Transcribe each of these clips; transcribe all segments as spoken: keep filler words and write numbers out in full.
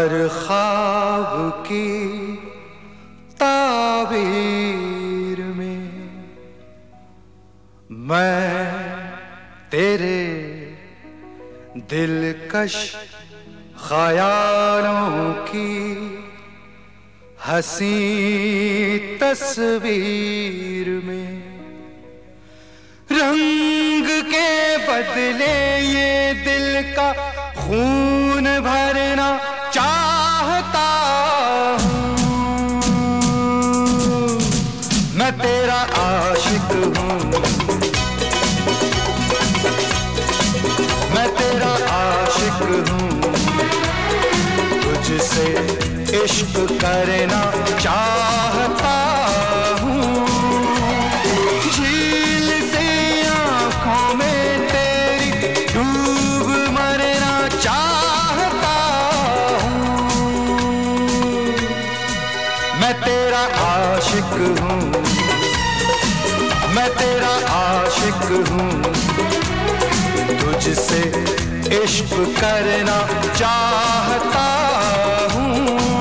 हर ख्वाब की ताबीर में मैं तेरे दिलकश ख्यालों की हंसी तस्वीर में रंग के बदले ये दिल का खून भरना चाहता हूँ। मैं तेरा आशिक हूँ, मैं तेरा आशिक हूँ, तुझसे इश्क करना चाहता हूँ। झील से आँखों में तेरी डूब मरना चाहता हूँ। मैं तेरा आशिक हूँ, मैं तेरा आशिक हूँ, तुझसे इश्क करना चाहता हूँ।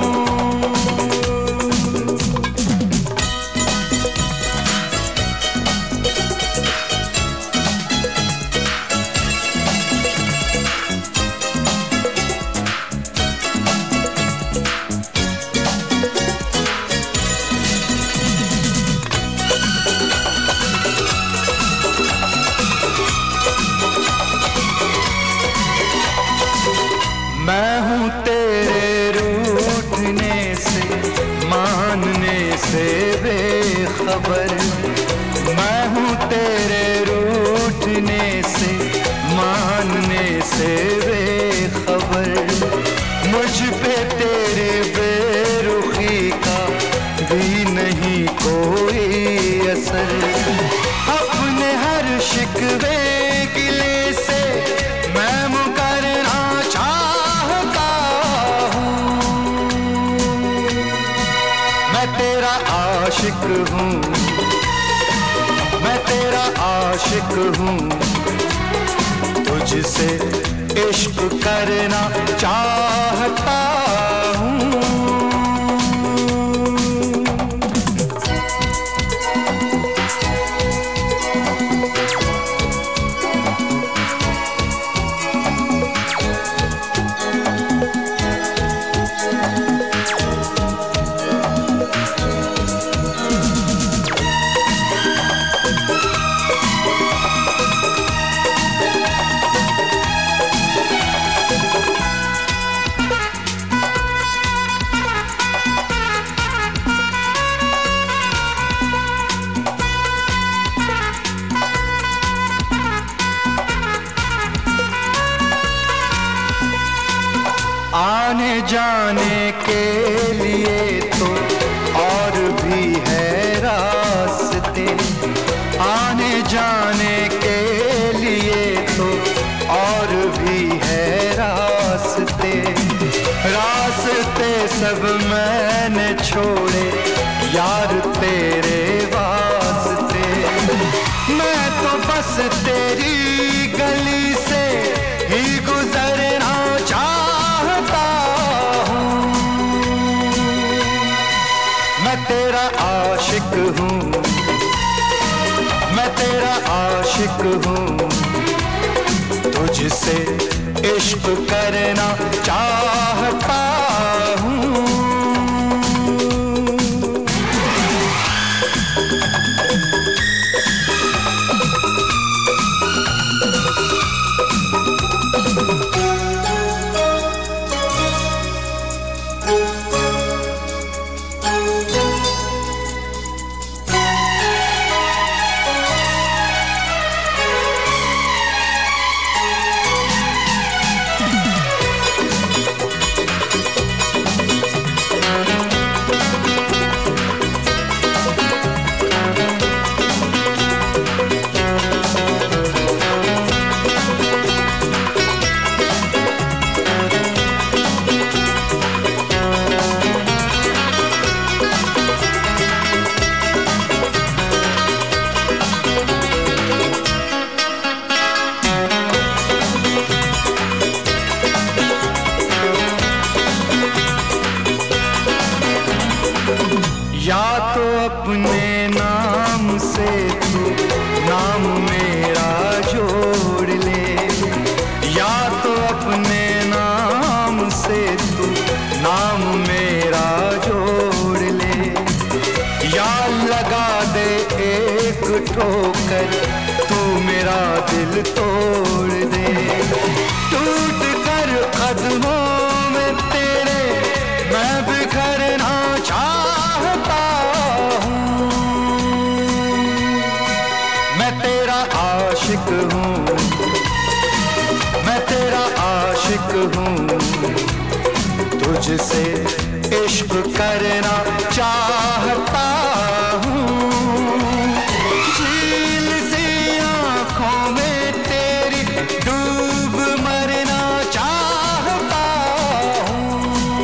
मैं हूँ तेरे रूठने से मानने से बेखबर, मैं हूँ तेरे रूठने से मानने से बेखबर। मुझ पे तेरे बेरुखी का भी नहीं कोई असर। अपने हर शिकवे गिले से मैं मुकरना चाहता हूँ। मैं तेरा आशिक हूँ, मैं तेरा आशिक हूँ, तुझसे इश्क करना चाहता हूँ। आने जाने के लिए तो और भी है रास्ते, आने जाने के लिए तो और भी है रास्ते। रास्ते सब मैंने छोड़े यार तेरे वास्ते। मैं तो बस तेरी गली से ही गुजरना चाहता हूँ। मैं तेरा आशिक हूँ, मैं तेरा आशिक हूँ, तुझसे इश्क करना चाहता हूँ। नाम मेरा जोड़ ले, या लगा दे एक ठोकर, तू मेरा दिल तोड़ दे। टूट कर कदमों में तेरे मैं बिखरना चाहता हूँ। मैं तेरा आशिक हूँ, मैं तेरा आशिक हूँ, तुझसे इश्क करना चाहता हूँ। झील सी आँखों में तेरी डूब मरना चाहता हूँ।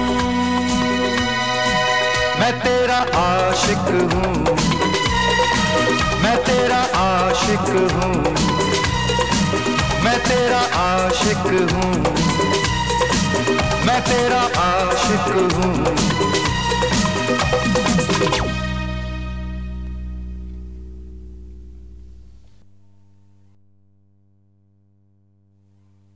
मैं तेरा आशिक हूँ, मैं तेरा आशिक हूँ, मैं तेरा आशिक हूँ, मैं तेरा आशिक हूँ।